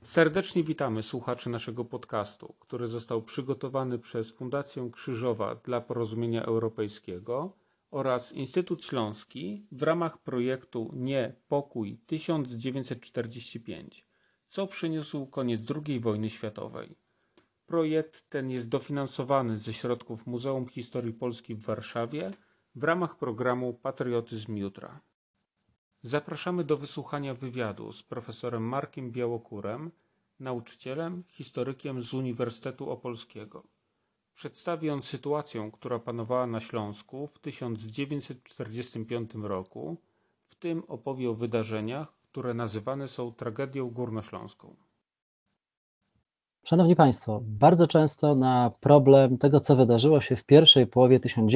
Serdecznie witamy słuchaczy naszego podcastu, który został przygotowany przez Fundację Krzyżowa dla Porozumienia Europejskiego oraz Instytut Śląski w ramach projektu Nie Pokój 1945, co przyniósł koniec II wojny światowej. Projekt ten jest dofinansowany ze środków Muzeum Historii Polski w Warszawie w ramach programu Patriotyzm Jutra. Zapraszamy do wysłuchania wywiadu z profesorem Markiem Białokurem, nauczycielem, historykiem z Uniwersytetu Opolskiego. Przedstawi on sytuację, która panowała na Śląsku w 1945 roku, w tym opowie o wydarzeniach, które nazywane są tragedią górnośląską. Szanowni Państwo, bardzo często na problem tego, co wydarzyło się w pierwszej połowie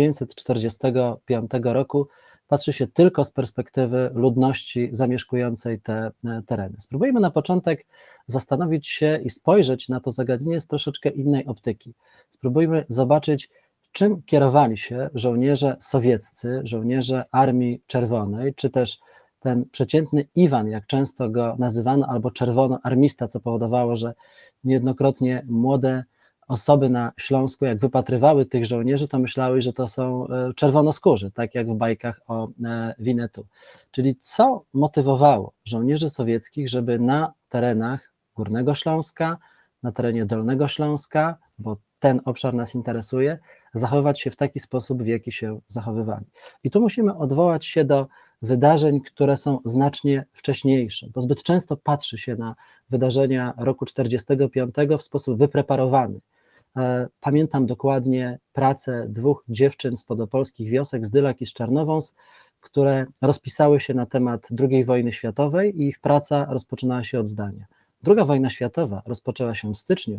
1945 roku, patrzy się tylko z perspektywy ludności zamieszkującej te tereny. Spróbujmy na początek zastanowić się i spojrzeć na to zagadnienie z troszeczkę innej optyki. Spróbujmy zobaczyć, czym kierowali się żołnierze sowieccy, żołnierze Armii Czerwonej, czy też ten przeciętny Iwan, jak często go nazywano, albo czerwonoarmista, co powodowało, że niejednokrotnie młode osoby na Śląsku, jak wypatrywały tych żołnierzy, to myślały, że to są czerwonoskórzy, tak jak w bajkach o Winnetou. Czyli co motywowało żołnierzy sowieckich, żeby na terenach Górnego Śląska, na terenie Dolnego Śląska, bo ten obszar nas interesuje, zachowywać się w taki sposób, w jaki się zachowywali. I tu musimy odwołać się do wydarzeń, które są znacznie wcześniejsze, bo zbyt często patrzy się na wydarzenia roku 1945 w sposób wypreparowany. Pamiętam dokładnie pracę dwóch dziewczyn z podopolskich wiosek, z Dylak i z Czarnowąs, które rozpisały się na temat II wojny światowej i ich praca rozpoczynała się od zdania. II wojna światowa rozpoczęła się w styczniu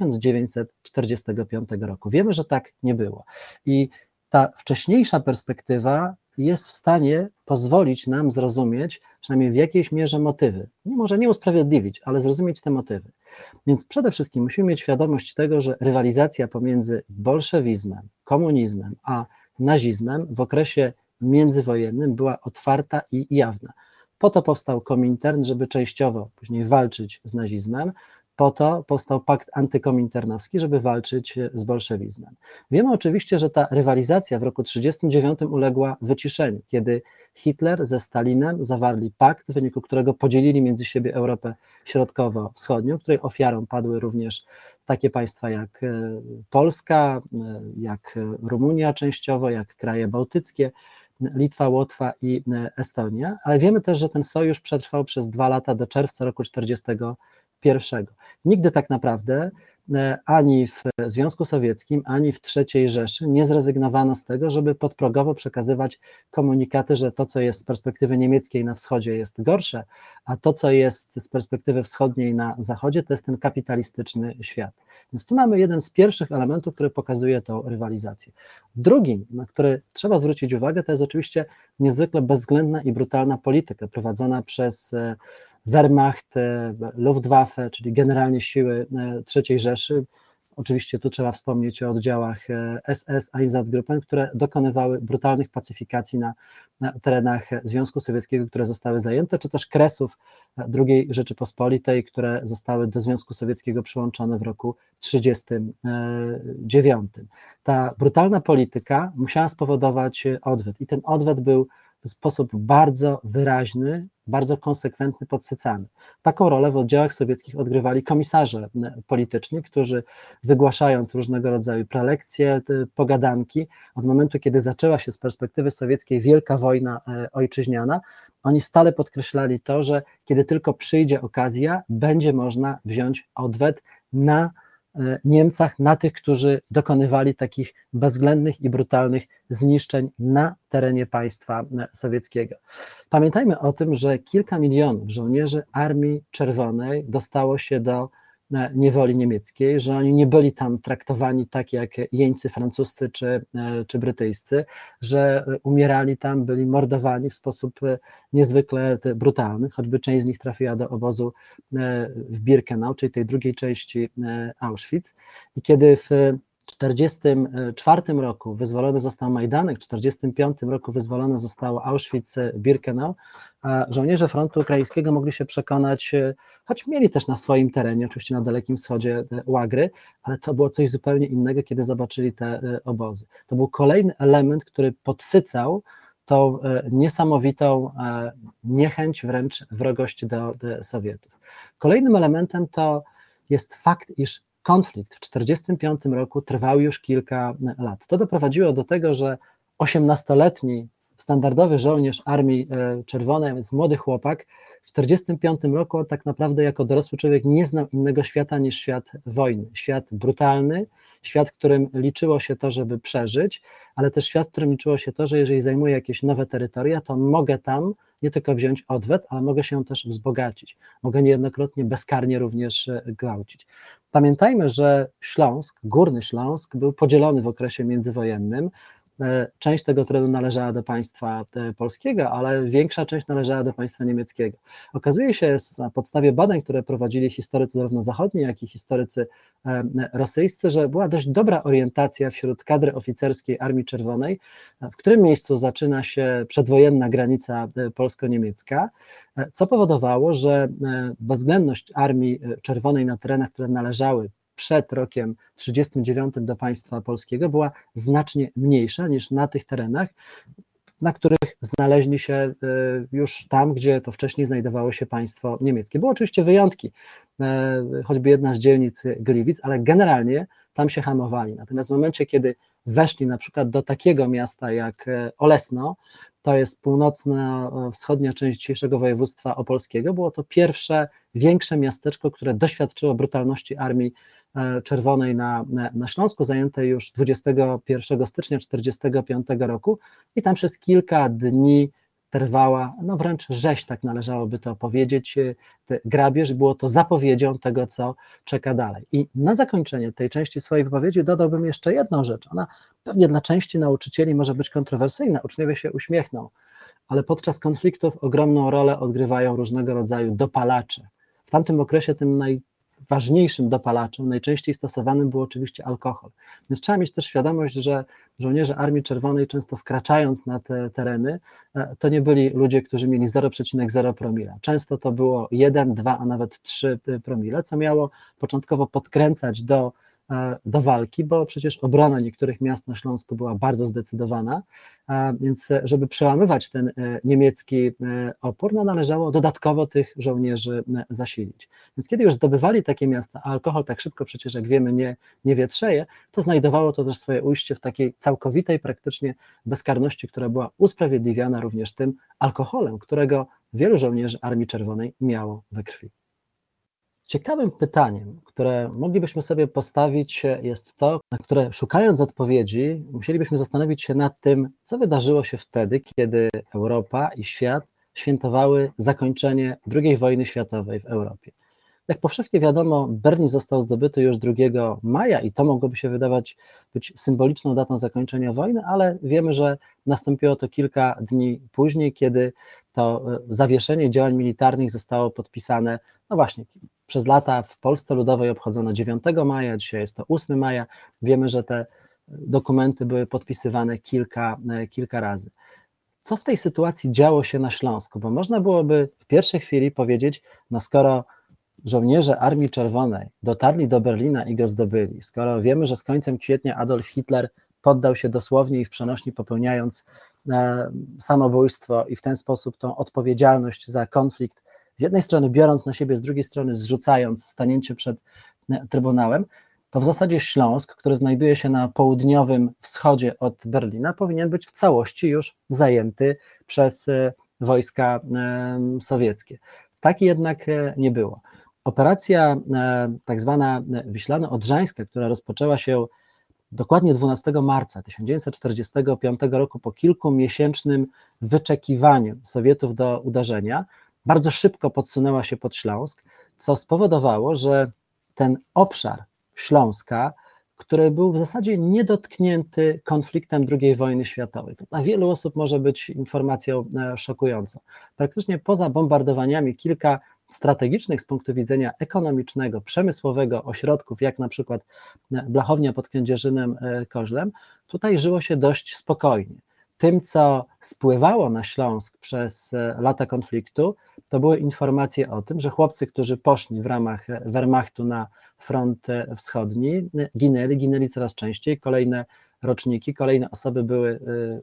1945 roku. Wiemy, że tak nie było. I ta wcześniejsza perspektywa jest w stanie pozwolić nam zrozumieć, przynajmniej w jakiejś mierze, motywy. Może nie usprawiedliwić, ale zrozumieć te motywy. Więc przede wszystkim musimy mieć świadomość tego, że rywalizacja pomiędzy bolszewizmem, komunizmem a nazizmem w okresie międzywojennym była otwarta i jawna. Po to powstał Komintern, żeby częściowo później walczyć z nazizmem, po to powstał pakt antykominternowski, żeby walczyć z bolszewizmem. Wiemy oczywiście, że ta rywalizacja w roku 1939 uległa wyciszeniu, kiedy Hitler ze Stalinem zawarli pakt, w wyniku którego podzielili między siebie Europę Środkowo-Wschodnią, której ofiarą padły również takie państwa jak Polska, jak Rumunia częściowo, jak kraje bałtyckie, Litwa, Łotwa i Estonia, ale wiemy też, że ten sojusz przetrwał przez 2 lata do czerwca roku 1941. Nigdy tak naprawdę ani w Związku Sowieckim, ani w III Rzeszy nie zrezygnowano z tego, żeby podprogowo przekazywać komunikaty, że to, co jest z perspektywy niemieckiej na wschodzie, jest gorsze, a to, co jest z perspektywy wschodniej na zachodzie, to jest ten kapitalistyczny świat. Więc tu mamy jeden z pierwszych elementów, który pokazuje tą rywalizację. Drugim, na który trzeba zwrócić uwagę, to jest oczywiście niezwykle bezwzględna i brutalna polityka prowadzona przez Wehrmacht, Luftwaffe, czyli generalnie siły III Rzeszy. Oczywiście tu trzeba wspomnieć o oddziałach SS, Einsatzgruppen, które dokonywały brutalnych pacyfikacji na terenach Związku Sowieckiego, które zostały zajęte, czy też Kresów II Rzeczypospolitej, które zostały do Związku Sowieckiego przyłączone w roku 1939. Ta brutalna polityka musiała spowodować odwet i ten odwet był w sposób bardzo wyraźny, bardzo konsekwentny, podsycany. Taką rolę w oddziałach sowieckich odgrywali komisarze polityczni, którzy wygłaszając różnego rodzaju prelekcje, pogadanki, od momentu, kiedy zaczęła się z perspektywy sowieckiej wielka wojna ojczyźniana, oni stale podkreślali to, że kiedy tylko przyjdzie okazja, będzie można wziąć odwet na Niemcach, na tych, którzy dokonywali takich bezwzględnych i brutalnych zniszczeń na terenie państwa sowieckiego. Pamiętajmy o tym, że kilka milionów żołnierzy Armii Czerwonej dostało się do niewoli niemieckiej, że oni nie byli tam traktowani tak jak jeńcy francuscy czy brytyjscy, że umierali tam, byli mordowani w sposób niezwykle brutalny, choćby część z nich trafiła do obozu w Birkenau, czyli tej drugiej części Auschwitz. I kiedy w 1944 roku wyzwolony został Majdanek, w 1945 roku wyzwolone zostało Auschwitz-Birkenau, a żołnierze frontu ukraińskiego mogli się przekonać, choć mieli też na swoim terenie, oczywiście na Dalekim Wschodzie, łagry, ale to było coś zupełnie innego, kiedy zobaczyli te obozy. To był kolejny element, który podsycał tą niesamowitą niechęć, wręcz wrogość do Sowietów. Kolejnym elementem to jest fakt, iż konflikt w 1945 roku trwał już kilka lat. To doprowadziło do tego, że 18-letni standardowy żołnierz Armii Czerwonej, więc młody chłopak, w 1945 roku tak naprawdę jako dorosły człowiek nie znał innego świata niż świat wojny. Świat brutalny, świat, w którym liczyło się to, żeby przeżyć, ale też świat, w którym liczyło się to, że jeżeli zajmuję jakieś nowe terytoria, to mogę tam nie tylko wziąć odwet, ale mogę się też wzbogacić. Mogę niejednokrotnie bezkarnie również gwałcić. Pamiętajmy, że Śląsk, Górny Śląsk był podzielony w okresie międzywojennym. Część tego terenu należała do państwa polskiego, ale większa część należała do państwa niemieckiego. Okazuje się na podstawie badań, które prowadzili historycy zarówno zachodni, jak i historycy rosyjscy, że była dość dobra orientacja wśród kadry oficerskiej Armii Czerwonej, w którym miejscu zaczyna się przedwojenna granica polsko-niemiecka, co powodowało, że bezwzględność Armii Czerwonej na terenach, które należały przed rokiem 1939 do państwa polskiego była znacznie mniejsza niż na tych terenach, na których znaleźli się już tam, gdzie to wcześniej znajdowało się państwo niemieckie. Były oczywiście wyjątki, choćby jedna z dzielnic Gliwic, ale generalnie tam się hamowali. Natomiast w momencie, kiedy weszli na przykład do takiego miasta jak Olesno, to jest północno-wschodnia część dzisiejszego województwa opolskiego, było to pierwsze większe miasteczko, które doświadczyło brutalności Armii Czerwonej na Śląsku, zajęte już 21 stycznia 1945 roku i tam przez kilka dni trwała, no wręcz rzeź, tak należałoby to powiedzieć, grabież, było to zapowiedzią tego, co czeka dalej. I na zakończenie tej części swojej wypowiedzi dodałbym jeszcze jedną rzecz. Ona pewnie dla części nauczycieli może być kontrowersyjna, uczniowie się uśmiechną, ale podczas konfliktów ogromną rolę odgrywają różnego rodzaju dopalacze. W tamtym okresie tym najważniejszym dopalaczem, najczęściej stosowanym był oczywiście alkohol. Więc trzeba mieć też świadomość, że żołnierze Armii Czerwonej często wkraczając na te tereny, to nie byli ludzie, którzy mieli 0,0 promila. Często to było 1, 2, a nawet 3 promile, co miało początkowo podkręcać do walki, bo przecież obrona niektórych miast na Śląsku była bardzo zdecydowana, więc żeby przełamywać ten niemiecki opór, no należało dodatkowo tych żołnierzy zasilić. Więc kiedy już zdobywali takie miasta, a alkohol tak szybko przecież, jak wiemy, nie wietrzeje, to znajdowało to też swoje ujście w takiej całkowitej praktycznie bezkarności, która była usprawiedliwiana również tym alkoholem, którego wielu żołnierzy Armii Czerwonej miało we krwi. Ciekawym pytaniem, które moglibyśmy sobie postawić, jest to, na które szukając odpowiedzi, musielibyśmy zastanowić się nad tym, co wydarzyło się wtedy, kiedy Europa i świat świętowały zakończenie II wojny światowej w Europie. Jak powszechnie wiadomo, Berlin został zdobyty już 2 maja i to mogłoby się wydawać być symboliczną datą zakończenia wojny, ale wiemy, że nastąpiło to kilka dni później, kiedy to zawieszenie działań militarnych zostało podpisane, no właśnie, przez lata w Polsce Ludowej obchodzono 9 maja, dzisiaj jest to 8 maja, wiemy, że te dokumenty były podpisywane kilka razy. Co w tej sytuacji działo się na Śląsku? Bo można byłoby w pierwszej chwili powiedzieć, no skoro żołnierze Armii Czerwonej dotarli do Berlina i go zdobyli, skoro wiemy, że z końcem kwietnia Adolf Hitler poddał się dosłownie i w przenośni popełniając samobójstwo i w ten sposób tą odpowiedzialność za konflikt z jednej strony biorąc na siebie, z drugiej strony zrzucając stanięcie przed Trybunałem, to w zasadzie Śląsk, który znajduje się na południowym wschodzie od Berlina, powinien być w całości już zajęty przez wojska sowieckie. Tak jednak nie było. Operacja tak zwana Wiślano-Odrzańska, która rozpoczęła się dokładnie 12 marca 1945 roku po kilkumiesięcznym wyczekiwaniu Sowietów do uderzenia, bardzo szybko podsunęła się pod Śląsk, co spowodowało, że ten obszar Śląska, który był w zasadzie niedotknięty konfliktem II wojny światowej. To dla wielu osób może być informacją szokującą. Praktycznie poza bombardowaniami kilka strategicznych z punktu widzenia ekonomicznego, przemysłowego ośrodków, jak na przykład Blachownia pod Kędzierzynem-Koźlem, tutaj żyło się dość spokojnie. Tym, co spływało na Śląsk przez lata konfliktu, to były informacje o tym, że chłopcy, którzy poszli w ramach Wehrmachtu na front wschodni, ginęli coraz częściej, kolejne roczniki, kolejne osoby były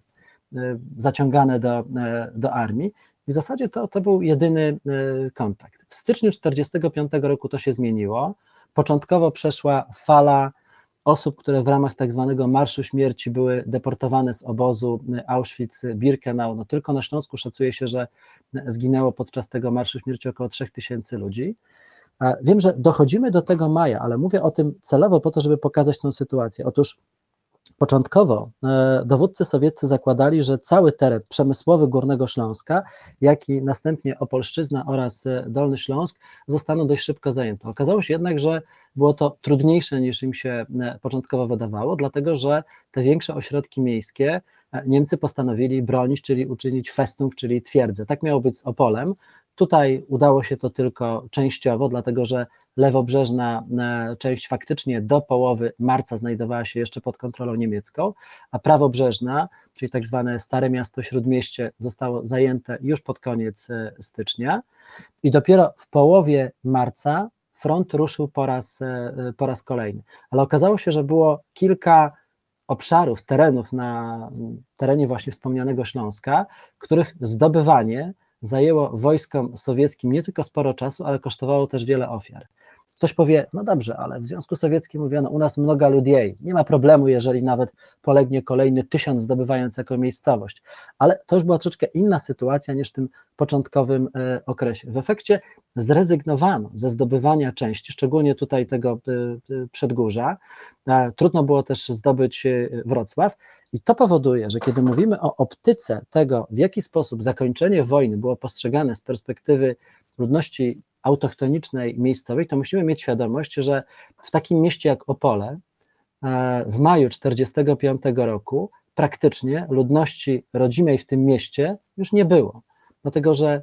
zaciągane do armii. I w zasadzie to był jedyny kontakt. W styczniu 1945 roku to się zmieniło. Początkowo przeszła fala osób, które w ramach tak zwanego Marszu Śmierci były deportowane z obozu Auschwitz-Birkenau. No tylko na Śląsku szacuje się, że zginęło podczas tego Marszu Śmierci około 3000 ludzi. Wiem, że dochodzimy do tego maja, ale mówię o tym celowo po to, żeby pokazać tę sytuację. Otóż początkowo dowódcy sowieccy zakładali, że cały teren przemysłowy Górnego Śląska, jak i następnie Opolszczyzna oraz Dolny Śląsk zostaną dość szybko zajęte. Okazało się jednak, że było to trudniejsze niż im się początkowo wydawało, dlatego że te większe ośrodki miejskie Niemcy postanowili bronić, czyli uczynić Festung, czyli twierdzę. Tak miało być z Opolem. Tutaj udało się to tylko częściowo, dlatego że lewobrzeżna część faktycznie do połowy marca znajdowała się jeszcze pod kontrolą niemiecką, a prawobrzeżna, czyli tak zwane Stare Miasto Śródmieście, zostało zajęte już pod koniec stycznia i dopiero w połowie marca front ruszył po raz kolejny. Ale okazało się, że było kilka obszarów, terenów na terenie właśnie wspomnianego Śląska, których zdobywanie zajęło wojskom sowieckim nie tylko sporo czasu, ale kosztowało też wiele ofiar. Ktoś powie, no dobrze, ale w Związku Sowieckim mówiono, u nas mnoga ludzi, nie ma problemu, jeżeli nawet polegnie kolejny 1000 zdobywając jako miejscowość, ale to już była troszeczkę inna sytuacja niż w tym początkowym okresie. W efekcie zrezygnowano ze zdobywania części, szczególnie tutaj tego Przedgórza, trudno było też zdobyć Wrocław i to powoduje, że kiedy mówimy o optyce tego, w jaki sposób zakończenie wojny było postrzegane z perspektywy ludności autochtonicznej, miejscowej, to musimy mieć świadomość, że w takim mieście jak Opole w maju 1945 roku praktycznie ludności rodzimej w tym mieście już nie było, dlatego że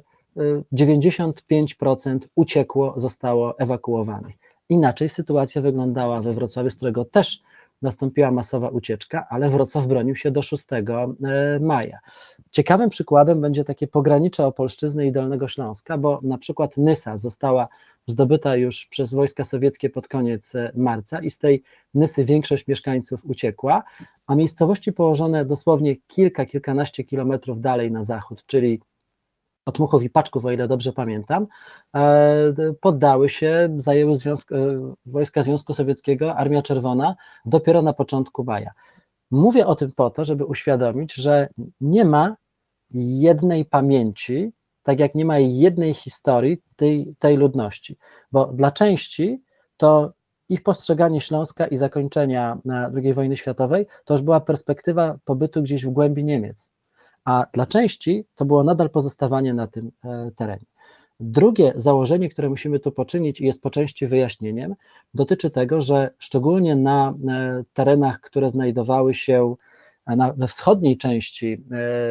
95% uciekło, zostało ewakuowanych. Inaczej sytuacja wyglądała we Wrocławiu, z którego też nastąpiła masowa ucieczka, ale Wrocław bronił się do 6 maja. Ciekawym przykładem będzie takie pogranicze Opolszczyzny i Dolnego Śląska, bo na przykład Nysa została zdobyta już przez wojska sowieckie pod koniec marca i z tej Nysy większość mieszkańców uciekła, a miejscowości położone dosłownie kilkanaście kilometrów dalej na zachód, czyli od Muchów i Paczków, o ile dobrze pamiętam, poddały się, zajęły wojska Związku Sowieckiego, Armia Czerwona dopiero na początku maja. Mówię o tym po to, żeby uświadomić, że nie ma jednej pamięci, tak jak nie ma jednej historii tej ludności, bo dla części to ich postrzeganie Śląska i zakończenia II wojny światowej to już była perspektywa pobytu gdzieś w głębi Niemiec, a dla części to było nadal pozostawanie na tym terenie. Drugie założenie, które musimy tu poczynić i jest po części wyjaśnieniem, dotyczy tego, że szczególnie na terenach, które znajdowały się we wschodniej części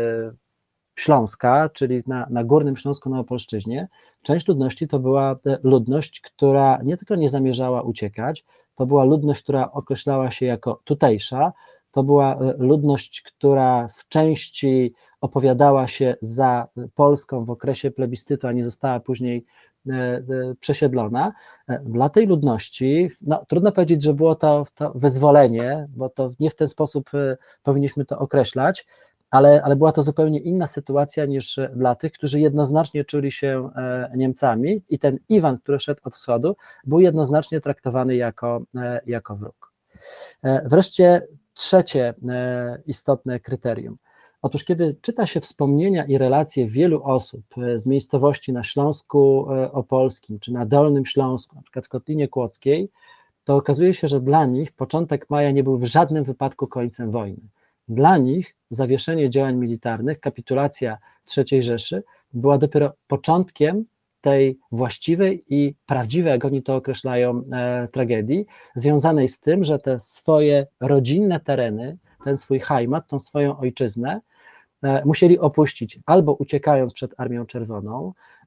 Śląska, czyli na Górnym Śląsku, na Opolszczyźnie, część ludności to była ludność, która nie tylko nie zamierzała uciekać, to była ludność, która określała się jako tutejsza, to była ludność, która w części opowiadała się za Polską w okresie plebiscytu, a nie została później przesiedlona. Dla tej ludności, no, trudno powiedzieć, że było to wyzwolenie, bo to nie w ten sposób powinniśmy to określać, ale była to zupełnie inna sytuacja niż dla tych, którzy jednoznacznie czuli się Niemcami i ten Iwan, który szedł od wschodu, był jednoznacznie traktowany jako wróg. Wreszcie trzecie istotne kryterium. Otóż kiedy czyta się wspomnienia i relacje wielu osób z miejscowości na Śląsku Opolskim czy na Dolnym Śląsku, na przykład w Kotlinie Kłodzkiej, to okazuje się, że dla nich początek maja nie był w żadnym wypadku końcem wojny. Dla nich zawieszenie działań militarnych, kapitulacja III Rzeszy była dopiero początkiem tej właściwej i prawdziwej, jak oni to określają, tragedii, związanej z tym, że te swoje rodzinne tereny, ten swój Heimat, tą swoją ojczyznę musieli opuścić albo uciekając przed Armią Czerwoną,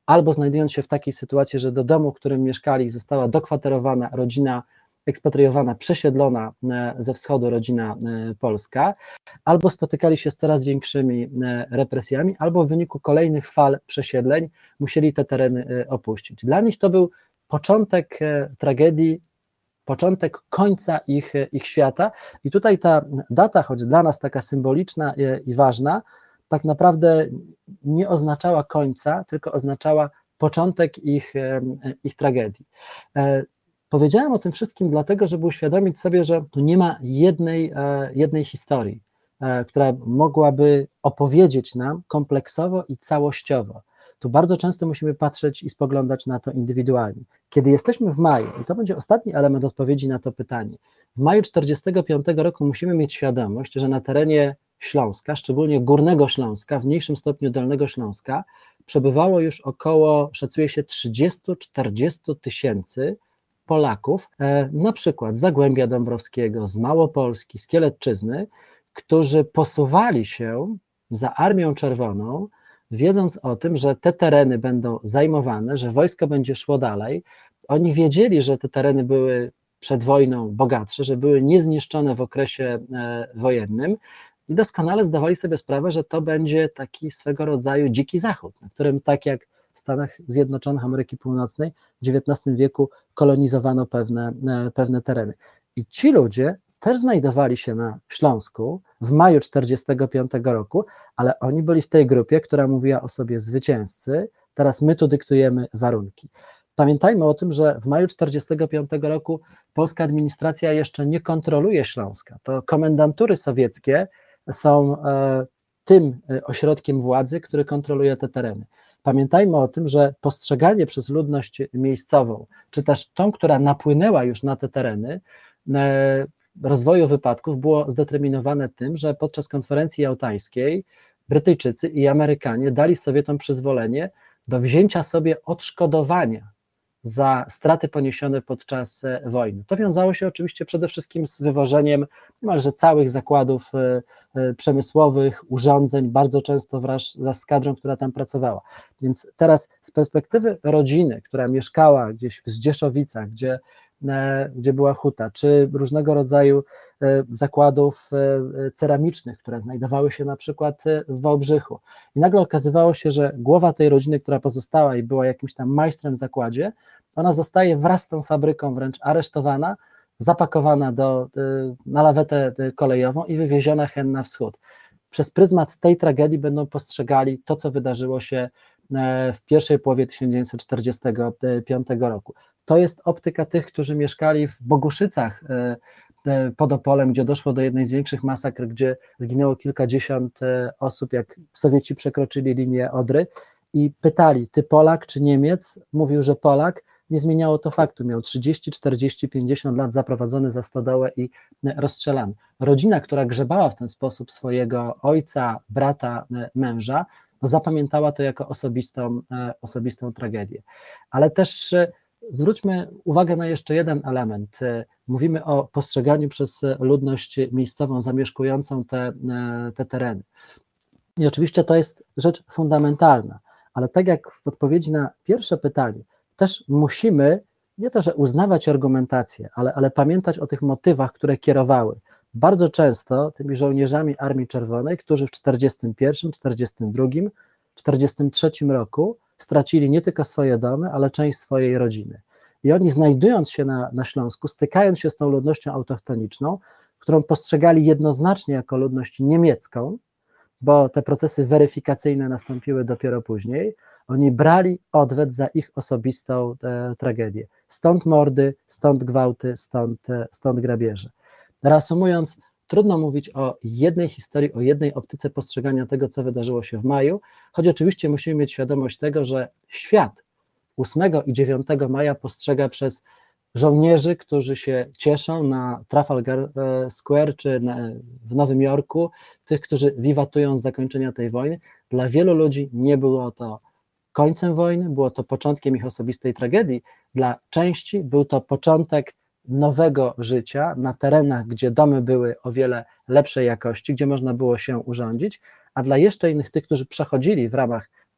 albo znajdując się w takiej sytuacji, że do domu, w którym mieszkali, została dokwaterowana rodzina ekspatriowana, przesiedlona ze wschodu rodzina polska, albo spotykali się z coraz większymi represjami, albo w wyniku kolejnych fal przesiedleń musieli te tereny opuścić. Dla nich to był początek tragedii, początek końca ich świata i tutaj ta data, choć dla nas taka symboliczna i ważna, tak naprawdę nie oznaczała końca, tylko oznaczała początek ich tragedii. Powiedziałem o tym wszystkim dlatego, żeby uświadomić sobie, że tu nie ma jednej historii, która mogłaby opowiedzieć nam kompleksowo i całościowo. Tu bardzo często musimy patrzeć i spoglądać na to indywidualnie. Kiedy jesteśmy w maju, i to będzie ostatni element odpowiedzi na to pytanie, w maju 1945 roku musimy mieć świadomość, że na terenie Śląska, szczególnie Górnego Śląska, w mniejszym stopniu Dolnego Śląska, przebywało już około, szacuje się, 30-40 tysięcy Polaków, na przykład z Zagłębia Dąbrowskiego, z Małopolski, z Kielecczyzny, którzy posuwali się za Armią Czerwoną, wiedząc o tym, że te tereny będą zajmowane, że wojsko będzie szło dalej. Oni wiedzieli, że te tereny były przed wojną bogatsze, że były niezniszczone w okresie wojennym i doskonale zdawali sobie sprawę, że to będzie taki swego rodzaju dziki zachód, na którym tak jak w Stanach Zjednoczonych Ameryki Północnej w XIX wieku kolonizowano pewne tereny. I ci ludzie też znajdowali się na Śląsku w maju 1945 roku, ale oni byli w tej grupie, która mówiła o sobie zwycięzcy, teraz my tu dyktujemy warunki. Pamiętajmy o tym, że w maju 1945 roku polska administracja jeszcze nie kontroluje Śląska. To komendantury sowieckie są tym ośrodkiem władzy, który kontroluje te tereny. Pamiętajmy o tym, że postrzeganie przez ludność miejscową, czy też tą, która napłynęła już na te tereny, rozwoju wypadków było zdeterminowane tym, że podczas konferencji jałtańskiej Brytyjczycy i Amerykanie dali Sowietom przyzwolenie do wzięcia sobie odszkodowania za straty poniesione podczas wojny. To wiązało się oczywiście przede wszystkim z wywożeniem niemalże całych zakładów przemysłowych, urządzeń, bardzo często wraz z kadrą, która tam pracowała. Więc teraz z perspektywy rodziny, która mieszkała gdzieś w Zdzieszowicach, gdzie była huta, czy różnego rodzaju zakładów ceramicznych, które znajdowały się na przykład w Wałbrzychu. I nagle okazywało się, że głowa tej rodziny, która pozostała i była jakimś tam majstrem w zakładzie, ona zostaje wraz z tą fabryką wręcz aresztowana, zapakowana na lawetę kolejową i wywieziona hen na wschód. Przez pryzmat tej tragedii będą postrzegali to, co wydarzyło się w pierwszej połowie 1945 roku. To jest optyka tych, którzy mieszkali w Boguszycach pod Opolem, gdzie doszło do jednej z większych masakr, gdzie zginęło kilkadziesiąt osób, jak Sowieci przekroczyli linię Odry i pytali, ty Polak czy Niemiec? Mówił, że Polak. Nie zmieniało to faktu, miał 30, 40, 50 lat zaprowadzony za stodołę i rozstrzelany. Rodzina, która grzebała w ten sposób swojego ojca, brata, męża, zapamiętała to jako osobistą tragedię. Ale też zwróćmy uwagę na jeszcze jeden element. Mówimy o postrzeganiu przez ludność miejscową zamieszkującą te tereny. I oczywiście to jest rzecz fundamentalna, ale tak jak w odpowiedzi na pierwsze pytanie, też musimy nie to, że uznawać argumentację, ale pamiętać o tych motywach, które kierowały bardzo często tymi żołnierzami Armii Czerwonej, którzy w 1941, 1942, 1943 roku stracili nie tylko swoje domy, ale część swojej rodziny. I oni znajdując się na Śląsku, stykając się z tą ludnością autochtoniczną, którą postrzegali jednoznacznie jako ludność niemiecką, bo te procesy weryfikacyjne nastąpiły dopiero później, oni brali odwet za ich osobistą tragedię. Stąd mordy, stąd gwałty, stąd grabieże. Reasumując, trudno mówić o jednej historii, o jednej optyce postrzegania tego, co wydarzyło się w maju, choć oczywiście musimy mieć świadomość tego, że świat 8 i 9 maja postrzega przez żołnierzy, którzy się cieszą na Trafalgar Square czy w Nowym Jorku, tych, którzy wiwatują z zakończenia tej wojny. Dla wielu ludzi nie było to końcem wojny, było to początkiem ich osobistej tragedii. Dla części był to początek nowego życia na terenach, gdzie domy były o wiele lepszej jakości, gdzie można było się urządzić, a dla jeszcze innych, tych, którzy przechodzili w ramach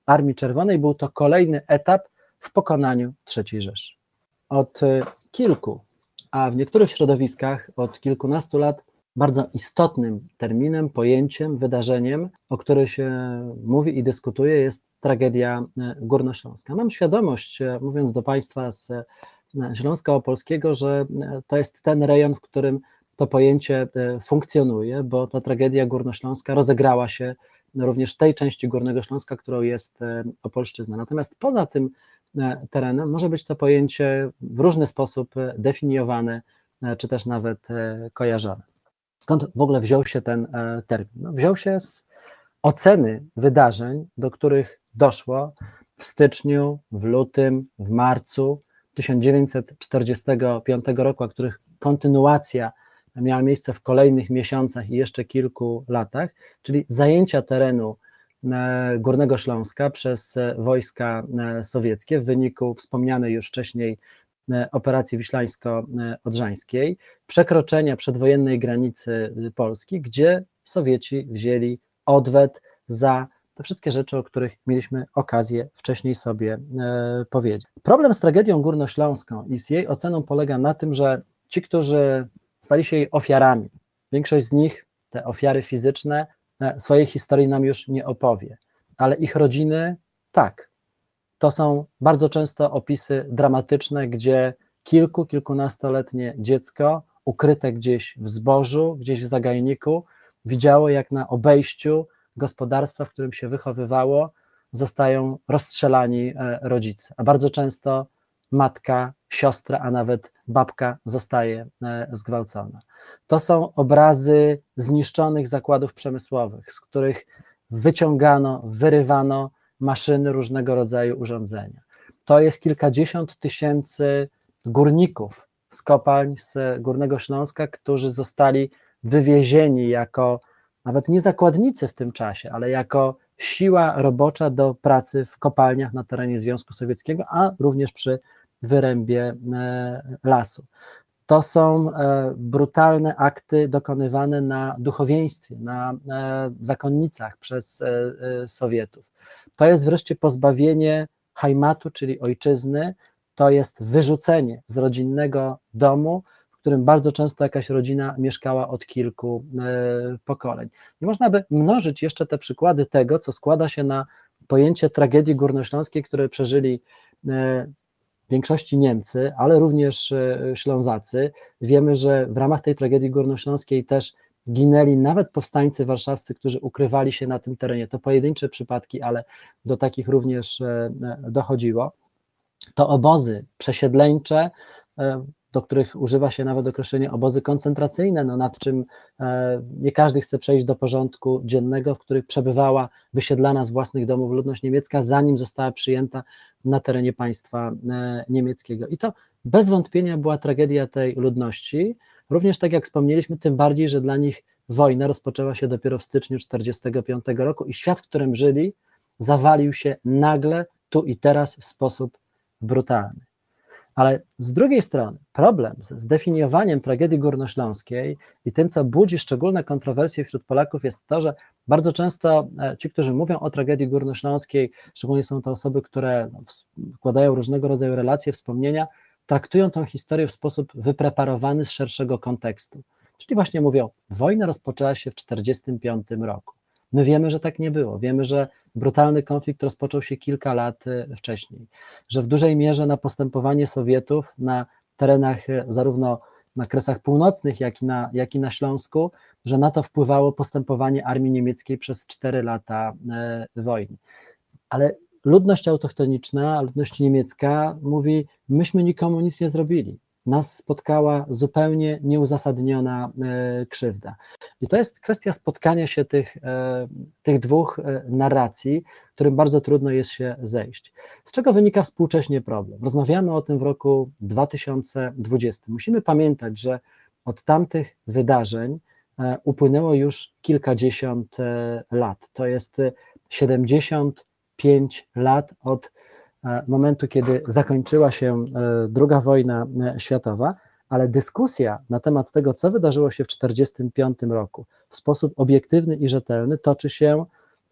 Armii Czerwonej. Był to kolejny etap w pokonaniu III Rzeszy. Od kilku, a w niektórych środowiskach od kilkunastu lat bardzo istotnym terminem, pojęciem, wydarzeniem, o którym się mówi i dyskutuje, jest tragedia górnośląska. Mam świadomość, mówiąc do Państwa z Śląska Opolskiego, że to jest ten rejon, w którym to pojęcie funkcjonuje, bo ta tragedia górnośląska rozegrała się również w tej części Górnego Śląska, którą jest Opolszczyzna. Natomiast poza tym terenem może być to pojęcie w różny sposób definiowane, czy też nawet kojarzone. Skąd w ogóle wziął się ten termin? No, wziął się z oceny wydarzeń, do których doszło w styczniu, w lutym, w marcu 1945 roku, a których kontynuacja miała miejsce w kolejnych miesiącach i jeszcze kilku latach, czyli zajęcia terenu Górnego Śląska przez wojska sowieckie w wyniku wspomnianej już wcześniej operacji wiślańsko-odrzańskiej, przekroczenia przedwojennej granicy Polski, gdzie Sowieci wzięli odwet za te wszystkie rzeczy, o których mieliśmy okazję wcześniej sobie powiedzieć. Problem z tragedią górnośląską i z jej oceną polega na tym, że ci, którzy stali się jej ofiarami, większość z nich, te ofiary fizyczne, swojej historii nam już nie opowie, ale ich rodziny tak. To są bardzo często opisy dramatyczne, gdzie kilkunastoletnie dziecko ukryte gdzieś w zbożu, gdzieś w zagajniku, widziało, jak na obejściu gospodarstwa, w którym się wychowywało, zostają rozstrzelani rodzice, a bardzo często matka, siostra, a nawet babka zostaje zgwałcona. To są obrazy zniszczonych zakładów przemysłowych, z których wyciągano, wyrywano maszyny, różnego rodzaju urządzenia. To jest kilkadziesiąt tysięcy górników z kopalń z Górnego Śląska, którzy zostali wywiezieni jako, nawet nie zakładnicy w tym czasie, ale jako siła robocza do pracy w kopalniach na terenie Związku Sowieckiego, a również przy wyrębie lasu. To są brutalne akty dokonywane na duchowieństwie, na zakonnicach przez Sowietów. To jest wreszcie pozbawienie hajmatu, czyli ojczyzny, to jest wyrzucenie z rodzinnego domu, w którym bardzo często jakaś rodzina mieszkała od kilku pokoleń. Nie można by mnożyć jeszcze te przykłady tego, co składa się na pojęcie tragedii górnośląskiej, które przeżyli w większości Niemcy, ale również Ślązacy. Wiemy, że w ramach tej tragedii górnośląskiej też ginęli nawet powstańcy warszawscy, którzy ukrywali się na tym terenie. To pojedyncze przypadki, ale do takich również dochodziło. To obozy przesiedleńcze, do których używa się nawet określenie obozy koncentracyjne, no nad czym nie każdy chce przejść do porządku dziennego, w których przebywała wysiedlana z własnych domów ludność niemiecka, zanim została przyjęta na terenie państwa niemieckiego. I to bez wątpienia była tragedia tej ludności, również tak jak wspomnieliśmy, tym bardziej, że dla nich wojna rozpoczęła się dopiero w styczniu 1945 roku i świat, w którym żyli, zawalił się nagle, tu i teraz w sposób brutalny. Ale z drugiej strony problem z zdefiniowaniem tragedii górnośląskiej i tym, co budzi szczególne kontrowersje wśród Polaków, jest to, że bardzo często ci, którzy mówią o tragedii górnośląskiej, szczególnie są to osoby, które wkładają różnego rodzaju relacje, wspomnienia, traktują tę historię w sposób wypreparowany z szerszego kontekstu. Czyli właśnie mówią, wojna rozpoczęła się w 1945 roku. My wiemy, że tak nie było. Wiemy, że brutalny konflikt rozpoczął się kilka lat wcześniej, że w dużej mierze na postępowanie Sowietów na terenach zarówno na Kresach Północnych, jak i na Śląsku, że na to wpływało postępowanie armii niemieckiej przez 4 lata wojny. Ale ludność autochtoniczna, ludność niemiecka mówi, myśmy nikomu nic nie zrobili. Nas spotkała zupełnie nieuzasadniona krzywda. I to jest kwestia spotkania się tych dwóch narracji, którym bardzo trudno jest się zejść. Z czego wynika współcześnie problem? Rozmawiamy o tym w roku 2020. Musimy pamiętać, że od tamtych wydarzeń upłynęło już kilkadziesiąt lat. To jest 75 lat od momentu, kiedy zakończyła się II wojna światowa, ale dyskusja na temat tego, co wydarzyło się w 1945 roku w sposób obiektywny i rzetelny toczy się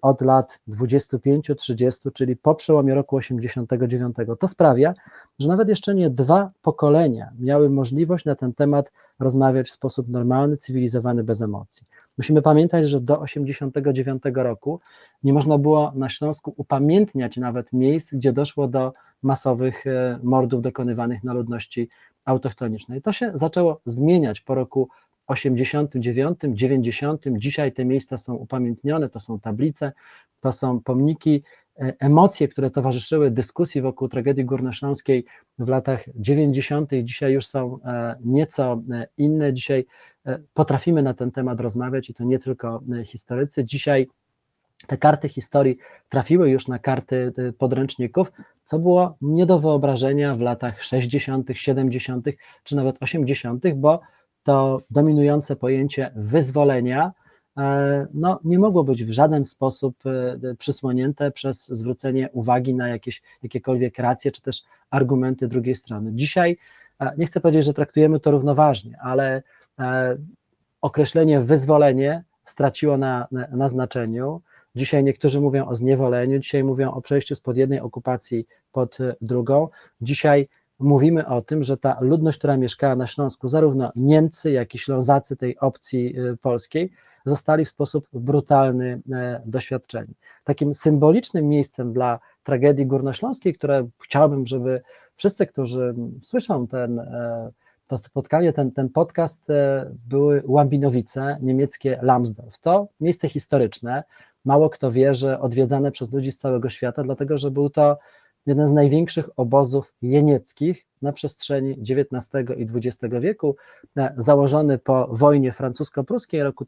od lat 25-30, czyli po przełomie roku 89. To sprawia, że nawet jeszcze nie 2 pokolenia miały możliwość na ten temat rozmawiać w sposób normalny, cywilizowany, bez emocji. Musimy pamiętać, że do 89 roku nie można było na Śląsku upamiętniać nawet miejsc, gdzie doszło do masowych mordów dokonywanych na ludności autochtonicznej. To się zaczęło zmieniać po roku 89, 90. Dzisiaj te miejsca są upamiętnione, to są tablice, to są pomniki, emocje, które towarzyszyły dyskusji wokół tragedii górnośląskiej w latach 90. dzisiaj już są nieco inne. Dzisiaj potrafimy na ten temat rozmawiać i to nie tylko historycy. Dzisiaj te karty historii trafiły już na karty podręczników, co było nie do wyobrażenia w latach 60., 70. czy nawet 80., bo to dominujące pojęcie wyzwolenia nie mogło być w żaden sposób przysłonięte przez zwrócenie uwagi na jakiekolwiek racje czy też argumenty drugiej strony. Dzisiaj nie chcę powiedzieć, że traktujemy to równoważnie, ale określenie wyzwolenie straciło na znaczeniu. Dzisiaj niektórzy mówią o zniewoleniu, dzisiaj mówią o przejściu spod jednej okupacji pod drugą. Dzisiaj mówimy o tym, że ta ludność, która mieszkała na Śląsku, zarówno Niemcy, jak i Ślązacy tej opcji polskiej, zostali w sposób brutalny doświadczeni. Takim symbolicznym miejscem dla tragedii górnośląskiej, które chciałbym, żeby wszyscy, którzy słyszą to spotkanie, ten podcast, były Łambinowice, niemieckie Lambsdorff. To miejsce historyczne, mało kto wie, że odwiedzane przez ludzi z całego świata, dlatego że był to jeden z największych obozów jenieckich na przestrzeni XIX i XX wieku, założony po wojnie francusko-pruskiej roku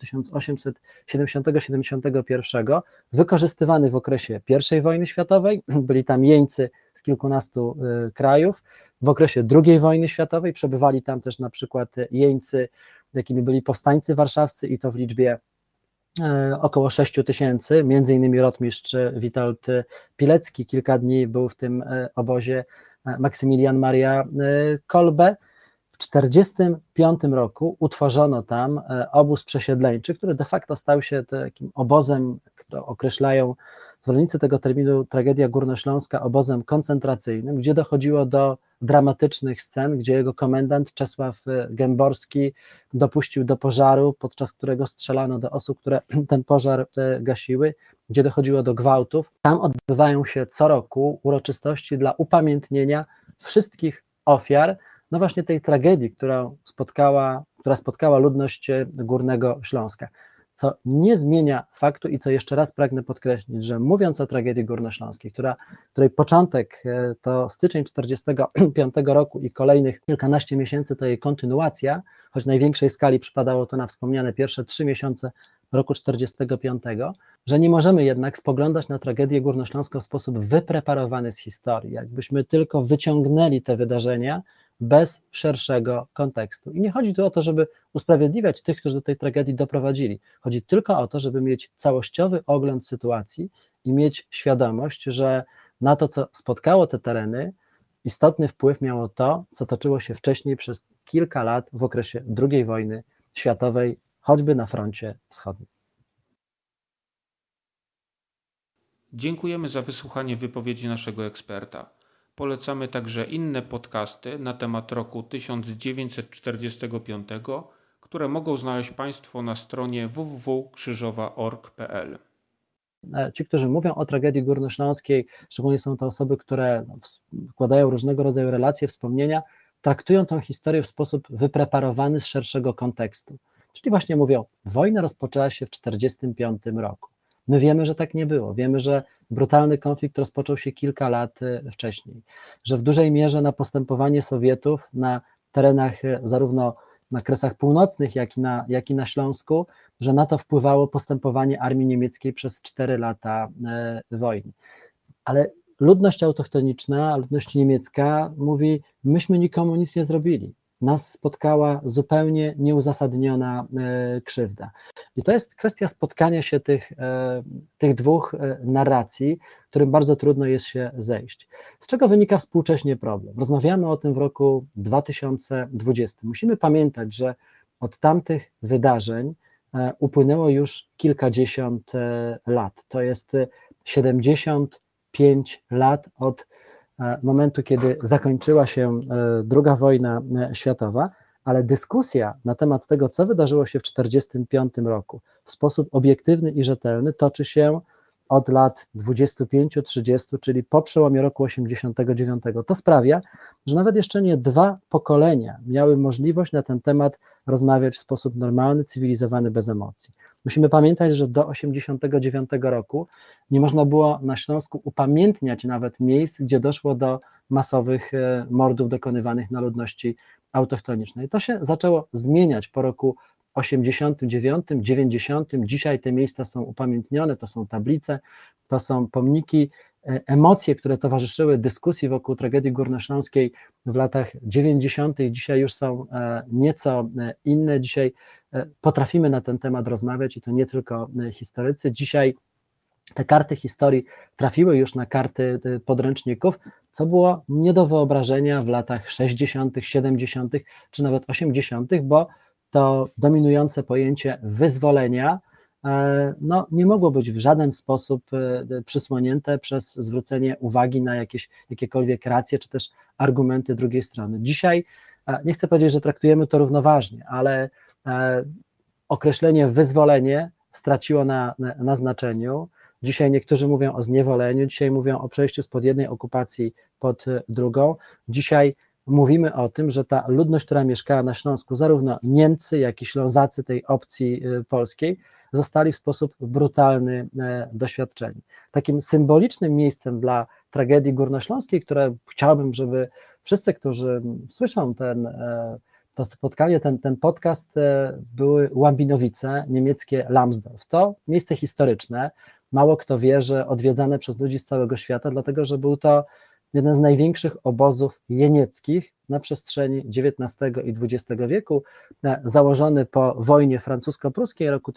1870-71, wykorzystywany w okresie I wojny światowej, byli tam jeńcy z kilkunastu krajów, w okresie II wojny światowej przebywali tam też na przykład jeńcy, jakimi byli powstańcy warszawscy i to w liczbie około 6 000, między innymi rotmistrz Witold Pilecki, kilka dni był w tym obozie Maksymilian Maria Kolbe. W 1945 roku utworzono tam obóz przesiedleńczy, który de facto stał się takim obozem, który określają zwolennicy tego terminu tragedia górnośląska, obozem koncentracyjnym, gdzie dochodziło do dramatycznych scen, gdzie jego komendant Czesław Gęborski dopuścił do pożaru, podczas którego strzelano do osób, które ten pożar gasiły, gdzie dochodziło do gwałtów. Tam odbywają się co roku uroczystości dla upamiętnienia wszystkich ofiar, no właśnie tej tragedii, która spotkała ludność Górnego Śląska. Co nie zmienia faktu i co jeszcze raz pragnę podkreślić, że mówiąc o tragedii górnośląskiej, której początek to styczeń 1945 roku i kolejnych kilkanaście miesięcy to jej kontynuacja, choć w największej skali przypadało to na wspomniane pierwsze 3 miesiące roku 1945, że nie możemy jednak spoglądać na tragedię górnośląską w sposób wypreparowany z historii, jakbyśmy tylko wyciągnęli te wydarzenia bez szerszego kontekstu. I nie chodzi tu o to, żeby usprawiedliwiać tych, którzy do tej tragedii doprowadzili. Chodzi tylko o to, żeby mieć całościowy ogląd sytuacji i mieć świadomość, że na to, co spotkało te tereny, istotny wpływ miało to, co toczyło się wcześniej przez kilka lat w okresie II wojny światowej, choćby na froncie wschodnim. Dziękujemy za wysłuchanie wypowiedzi naszego eksperta. Polecamy także inne podcasty na temat roku 1945, które mogą znaleźć Państwo na stronie www.krzyżowa.org.pl. Ci, którzy mówią o tragedii górnośląskiej, szczególnie są to osoby, które wkładają różnego rodzaju relacje, wspomnienia, traktują tę historię w sposób wypreparowany z szerszego kontekstu. Czyli właśnie mówią, wojna rozpoczęła się w 1945 roku. My wiemy, że tak nie było. Wiemy, że brutalny konflikt rozpoczął się kilka lat wcześniej, że w dużej mierze na postępowanie Sowietów na terenach zarówno na Kresach Północnych, jak i na Śląsku, że na to wpływało postępowanie armii niemieckiej przez 4 lata wojny. Ale ludność autochtoniczna, ludność niemiecka mówi, myśmy nikomu nic nie zrobili. Nas spotkała zupełnie nieuzasadniona krzywda. I to jest kwestia spotkania się tych dwóch narracji, którym bardzo trudno jest się zejść. Z czego wynika współcześnie problem? Rozmawiamy o tym w roku 2020. Musimy pamiętać, że od tamtych wydarzeń upłynęło już kilkadziesiąt lat. To jest 75 lat od momentu, kiedy zakończyła się II wojna światowa, ale dyskusja na temat tego, co wydarzyło się w 1945 roku w sposób obiektywny i rzetelny toczy się od lat 25-30, czyli po przełomie roku 89. To sprawia, że nawet jeszcze nie 2 pokolenia miały możliwość na ten temat rozmawiać w sposób normalny, cywilizowany, bez emocji. Musimy pamiętać, że do 89 roku nie można było na Śląsku upamiętniać nawet miejsc, gdzie doszło do masowych mordów dokonywanych na ludności autochtonicznej. To się zaczęło zmieniać po roku 89, 90. Dzisiaj te miejsca są upamiętnione, to są tablice, to są pomniki. Emocje, które towarzyszyły dyskusji wokół tragedii górnośląskiej w latach 90. dzisiaj już są nieco inne. Dzisiaj potrafimy na ten temat rozmawiać i to nie tylko historycy. Dzisiaj te karty historii trafiły już na karty podręczników, co było nie do wyobrażenia w latach 60., 70. czy nawet 80., bo to dominujące pojęcie wyzwolenia nie mogło być w żaden sposób przysłonięte przez zwrócenie uwagi na jakiekolwiek racje czy też argumenty drugiej strony. Dzisiaj nie chcę powiedzieć, że traktujemy to równoważnie, ale określenie wyzwolenie straciło na znaczeniu. Dzisiaj niektórzy mówią o zniewoleniu, dzisiaj mówią o przejściu spod jednej okupacji pod drugą. Dzisiaj mówimy o tym, że ta ludność, która mieszkała na Śląsku, zarówno Niemcy, jak i Ślązacy tej opcji polskiej, zostali w sposób brutalny doświadczeni. Takim symbolicznym miejscem dla tragedii górnośląskiej, które chciałbym, żeby wszyscy, którzy słyszą to spotkanie, ten podcast, były Łambinowice, niemieckie Lambsdorff. To miejsce historyczne, mało kto wie, że odwiedzane przez ludzi z całego świata, dlatego że był to jeden z największych obozów jenieckich na przestrzeni XIX i XX wieku, założony po wojnie francusko-pruskiej roku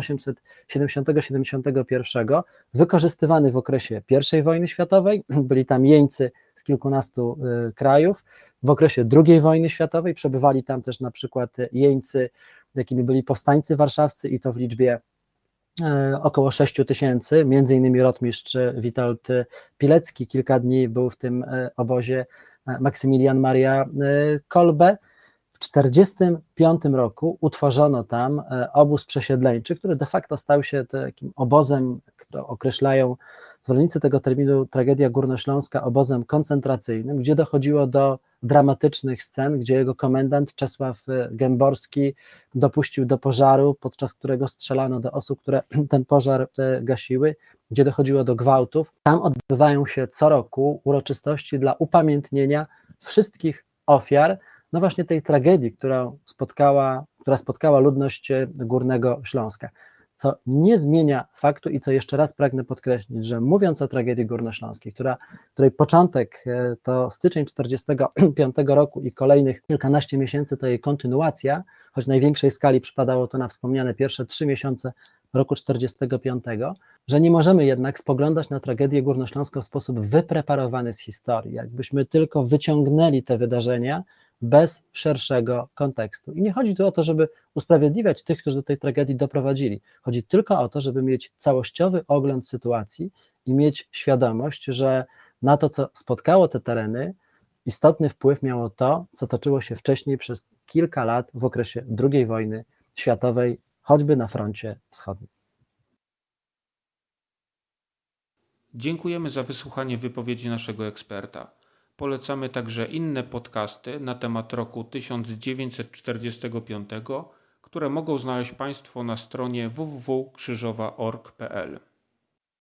1870-71, wykorzystywany w okresie I wojny światowej, byli tam jeńcy z kilkunastu krajów, w okresie II wojny światowej przebywali tam też na przykład jeńcy, jakimi byli powstańcy warszawscy i to w liczbie około 6 000, między innymi rotmistrz Witold Pilecki, kilka dni był w tym obozie Maksymilian Maria Kolbe. W 1945 roku utworzono tam obóz przesiedleńczy, który de facto stał się takim obozem, który określają zwolennicy tego terminu tragedia górnośląska, obozem koncentracyjnym, gdzie dochodziło do dramatycznych scen, gdzie jego komendant Czesław Gęborski dopuścił do pożaru, podczas którego strzelano do osób, które ten pożar gasiły, gdzie dochodziło do gwałtów. Tam odbywają się co roku uroczystości dla upamiętnienia wszystkich ofiar, no właśnie tej tragedii, która spotkała ludność Górnego Śląska. Co nie zmienia faktu i co jeszcze raz pragnę podkreślić, że mówiąc o tragedii górnośląskiej, której początek to styczeń 1945 roku i kolejnych kilkanaście miesięcy to jej kontynuacja, choć w największej skali przypadało to na wspomniane pierwsze 3 miesiące roku 1945, że nie możemy jednak spoglądać na tragedię górnośląską w sposób wypreparowany z historii, jakbyśmy tylko wyciągnęli te wydarzenia bez szerszego kontekstu. I nie chodzi tu o to, żeby usprawiedliwiać tych, którzy do tej tragedii doprowadzili. Chodzi tylko o to, żeby mieć całościowy ogląd sytuacji i mieć świadomość, że na to, co spotkało te tereny, istotny wpływ miało to, co toczyło się wcześniej przez kilka lat w okresie II wojny światowej, choćby na froncie wschodnim. Dziękujemy za wysłuchanie wypowiedzi naszego eksperta. Polecamy także inne podcasty na temat roku 1945, które mogą znaleźć Państwo na stronie www.krzyżowa.org.pl.